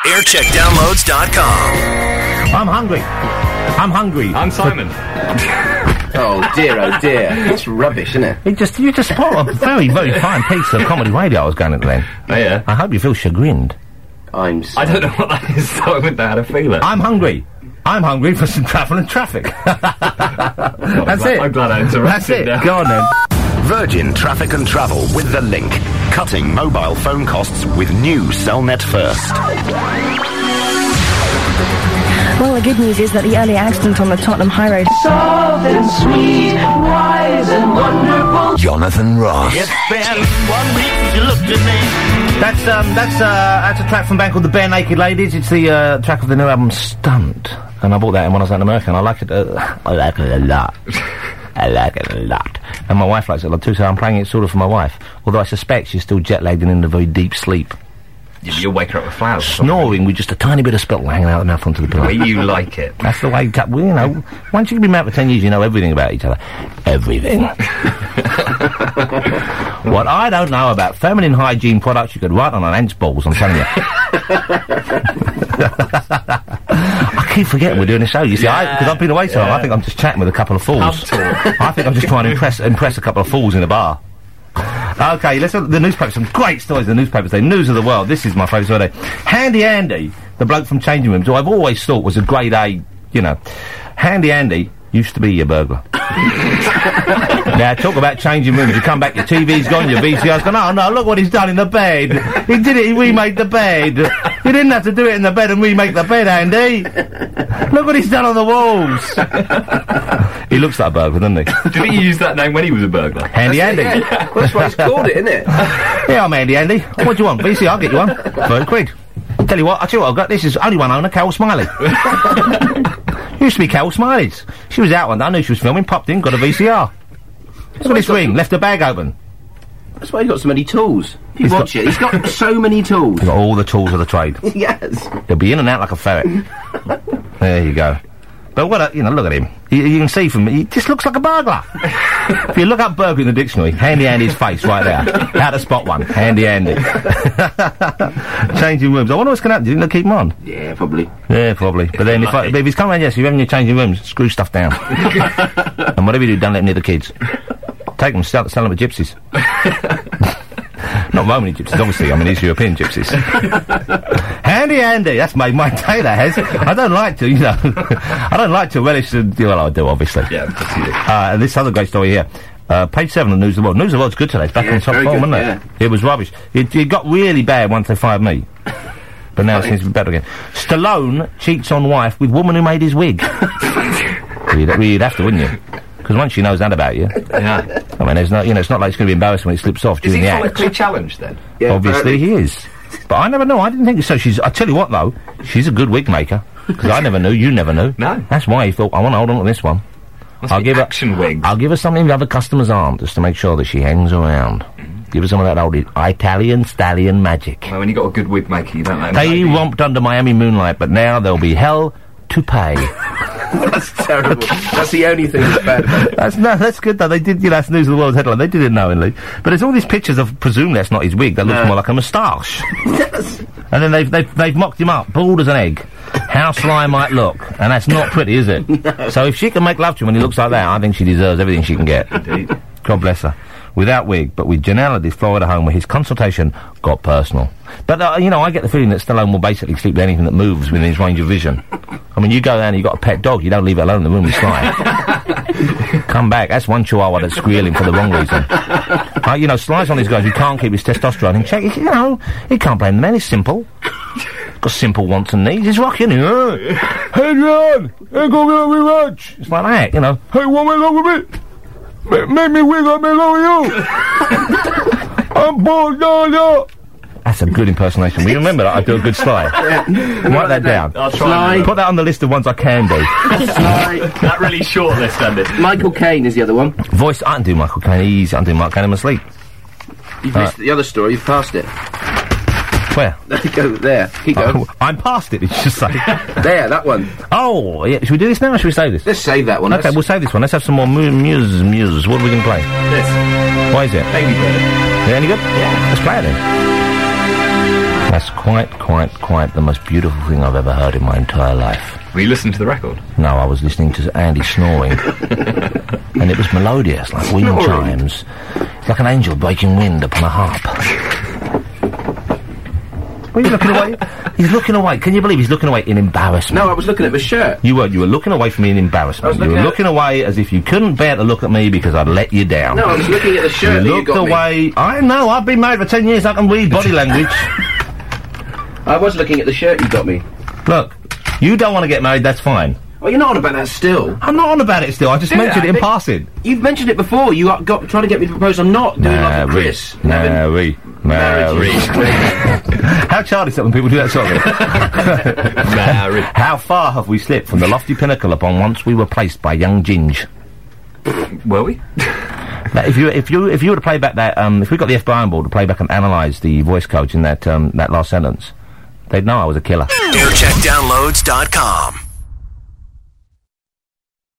Aircheckdownloads.com. I'm hungry. I'm Simon. Oh dear, that's rubbish, isn't it? You just spoiled a very, very fine piece of comedy radio I was going to then. Oh yeah. I hope you feel chagrined. I don't know what that is, so I wouldn't know how to feel it. I'm hungry for some travel and traffic. That's it. I'm glad I interrupted. That's it. Now. Go on then. Virgin Traffic and Travel with The Link. Cutting mobile phone costs with new Cellnet First. Well, the good news is that the early accident on the Tottenham High Road... Soft and sweet, wise and wonderful. Jonathan Ross. It's been 1 week since you looked at me. That's a track from a band called the Bare Naked Ladies. It's the track of the new album Stunt, and I bought that when I was out in America, and I like it. I like it a lot. I like it a lot, and my wife likes it a lot too. So I'm playing it sort of for my wife, although I suspect she's still jet lagged and in a very deep sleep. You'll wake her up with flowers. Snoring with just a tiny bit of spittle hanging out of the mouth onto the pillow. The way you like it. That's the way, well, you know, once you've been married for 10 years, you know everything about each other. Everything. What I don't know about feminine hygiene products, you could write on an ant's balls, I'm telling you. I keep forgetting we're doing a show, you see, because I've been away so long, I think I'm just chatting with a couple of fools. I think I'm just trying to impress a couple of fools in a bar. Okay, let's look at the newspapers. Some great stories in the newspapers today. News of the world. This is my favourite story today. Handy Andy, the bloke from Changing Rooms, who I've always thought was a grade A, you know. Handy Andy used to be your burglar. Now, talk about changing rooms. You come back, your TV's gone, your VCR's gone. Oh, no, look what he's done in the bed. He did it, he remade the bed. You didn't have to do it in the bed and remake the bed, Andy. Look what he's done on the walls. He looks like a burglar, doesn't he? Did he use that name when he was a burglar? Handy Andy. Yeah. Well, that's why it's called it, isn't it? Yeah, I'm Handy Andy. What do you want? VCR, I'll get you one. £30. I'll tell you what I've got. This is only one owner, Carol Smiley. Used to be Carol Smiley's. She was out one day, I knew she was filming, popped in, got a VCR. Look at this ring, left the bag open. That's why he's got so many tools. If you watch it, he's got so many tools. He's got all the tools of the trade. Yes. He'll be in and out like a ferret. There you go. But what a, look at him. You can see from he just looks like a burglar. If you look up burglar in the dictionary, Handy Andy's face right there. How to spot one. Handy Andy. Changing rooms. I wonder what's going to happen. Do you think they'll keep him on? Yeah, probably. Yeah, probably. But then if he's coming around, yes, if you're having your changing rooms, screw stuff down. And whatever you do, don't let him near the kids. Take them, sell them at gypsies. Not Romany gypsies, obviously. I mean, these European gypsies. Handy Andy, that's made my day, that has. I don't like to, I don't like to relish well, I do, obviously. Yeah, absolutely. And this other great story here. Page 7 of News of the World. News of the World's good today. It's back on top form, isn't it? Yeah. It was rubbish. It got really bad once they fired me. But now it seems to be better again. Stallone cheats on wife with woman who made his wig. You'd have to, wouldn't you? Because once she knows that about you, Yeah. I mean, there's no, it's not like it's going to be embarrassing when it slips off Is during he the act. politically challenged then? Yeah, Obviously he is. But I never knew. I didn't think so. I tell you what though, she's a good wig maker. Because I never knew. You never knew. No. That's why he thought, I want to hold on to this one. I'll give action wigs. I'll give her something the other customers aren't, just to make sure that she hangs around. Give her some of that old Italian stallion magic. Well, when you got a good wig maker, you don't know. They romped under Miami moonlight, but now there'll be hell to pay. That's terrible. That's the only thing that's bad about it. That's good though. They did, that's News of the World's headline. They did it knowingly. But there's all these pictures of, presumably that's not his wig, that looks more like a moustache. And then they've mocked him up, bald as an egg. How Sly might look. And that's not pretty, is it? No. So if she can make love to him when he looks like that, I think she deserves everything she can get. Indeed. God bless her. Without wig, but with Janelle at his Florida home where his consultation got personal. But, I get the feeling that Stallone will basically sleep with anything that moves within his range of vision. I mean, you go down and you've got a pet dog, you don't leave it alone in the room with Sly. Come back, that's one chihuahua that's squealing for the wrong reason. Sly's one of these guys who can't keep his testosterone in check. He can't blame the man, he's simple. Got simple wants and needs, he's rocking. Hey, John, ain't gonna be rich. It's like that, Hey, want me along with me? Make me wig up me along with you. I'm bored, no. That's a good impersonation. Will you remember that? I do a good Sly. Write that down. I'll try. Put that on the list of ones I can do. That really short list, ended. Michael Caine is the other one. Voice, I can do Michael Caine. Easy, I can do Mark Caine in my sleep. You've missed the other story, you've passed it. Where? Go there. Keep going. I'm past it, did you just say? There, that one. Oh, yeah. Should we do this now or should we save this? Let's save that one. Okay, we'll save this one. Let's have some more muses. What are we going to play? This. Why is it? Baby Bird. Is it any good? Yeah. Let's play it then. That's quite the most beautiful thing I've ever heard in my entire life. Were you listening to the record? No, I was listening to Andy snoring. And it was melodious, like wind chimes. It's like an angel breaking wind upon a harp. What are you looking away? He's looking away. Can you believe he's looking away in embarrassment? No, I was looking at my shirt. You were looking away from me in embarrassment. You were looking away as if you couldn't bear to look at me because I'd let you down. No, I was looking at the shirt that you got looked away. me. I know, I've been married for 10 years, I can read body language. I was looking at the shirt you got me. Look, you don't want to get married, that's fine. Well, you're not on about that still. I'm not on about it still, I just mentioned it in passing. You've mentioned it before, you got trying to get me to propose. I'm not doing like a Chris. Mary. How childish that when people do that sort of thing. Mary. How far have we slipped from the lofty pinnacle upon once we were placed by young Ginge? Were we? Now, if you were to play back that, if we got the FBI on board to play back and analyse the voice coach in that last sentence, they'd know I was a killer. AirCheckDownloads.com